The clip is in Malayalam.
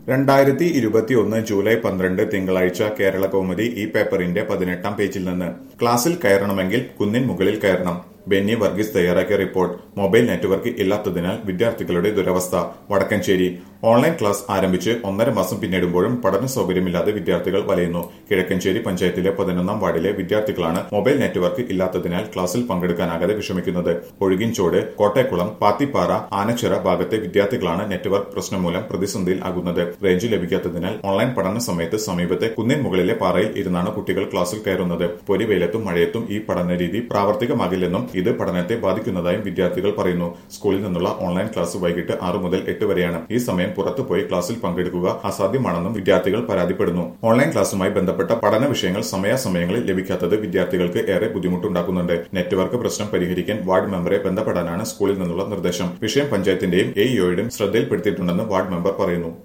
2021 ജൂലൈ 12 തിങ്കളാഴ്ച കേരള കൗമുദി ഈ പേപ്പറിന്റെ 18-ാം പേജിൽ നിന്ന് ക്ലാസ്സിൽ കയറണമെങ്കിൽ കുന്നിൻ മുകളിൽ കയറണം. ബെന്നി വർഗീസ് തയ്യാറാക്കിയ റിപ്പോർട്ട്. മൊബൈൽ നെറ്റ്വർക്ക് ഇല്ലാത്തതിനാൽ വിദ്യാർത്ഥികളുടെ ദുരവസ്ഥ. വടക്കഞ്ചേരി. ഓൺലൈൻ ക്ലാസ് ആരംഭിച്ച് 1.5 മാസം പിന്നിടുമ്പോഴും പഠന സൗകര്യമില്ലാതെ വിദ്യാർത്ഥികൾ വലയുന്നു. കിഴക്കഞ്ചേരി പഞ്ചായത്തിലെ 11-ാം വാർഡിലെ വിദ്യാർത്ഥികളാണ് മൊബൈൽ നെറ്റ്വർക്ക് ഇല്ലാത്തതിനാൽ ക്ലാസ്സിൽ പങ്കെടുക്കാനാകാതെ വിഷമിക്കുന്നത്. ഒഴുകിൻചോട്, കോട്ടയക്കുളം, പാത്തിപ്പാറ, ആനച്ചിറ ഭാഗത്തെ വിദ്യാർത്ഥികളാണ് നെറ്റ്വർക്ക് പ്രശ്നം മൂലം പ്രതിസന്ധിയിൽ ആകുന്നത്. റേഞ്ച് ലഭിക്കാത്തതിനാൽ ഓൺലൈൻ പഠന സമയത്ത് സമീപത്തെ കുന്നിൻ മുകളിലെ പാറയിൽ ഇരുന്നാണ് കുട്ടികൾ ക്ലാസ്സിൽ കയറുന്നത്. പൊരിവെയിലത്തും മഴയത്തും ഈ പഠനരീതി പ്രാവർത്തികമാകില്ലെന്നും ഇത് പഠനത്തെ ബാധിക്കുന്നതായും വിദ്യാർത്ഥികൾ പറയുന്നു. സ്കൂളിൽ നിന്നുള്ള ഓൺലൈൻ ക്ലാസ് വൈകിട്ട് 6 മുതൽ 8 വരെയാണ്. ഈ സമയം പുറത്തുപോയി ക്ലാസ്സിൽ പങ്കെടുക്കുക അസാധ്യമാണെന്നും വിദ്യാർത്ഥികൾ പരാതിപ്പെടുന്നു. ഓൺലൈൻ ക്ലാസുമായി ബന്ധപ്പെട്ട പഠന വിഷയങ്ങൾ സമയാസമയങ്ങളിൽ ലഭിക്കാത്തത് വിദ്യാർത്ഥികൾക്ക് ഏറെ ബുദ്ധിമുട്ടുണ്ടാക്കുന്നുണ്ട്. നെറ്റ്വർക്ക് പ്രശ്നം പരിഹരിക്കാൻ വാർഡ് മെമ്പറെ ബന്ധപ്പെടാനാണ് സ്കൂളിൽ നിന്നുള്ള നിർദ്ദേശം. വിഷയം പഞ്ചായത്തിന്റെയും എഇഒയുടെയും ശ്രദ്ധയിൽപ്പെടുത്തിയിട്ടുണ്ടെന്ന് വാർഡ് മെമ്പർ പറയുന്നു.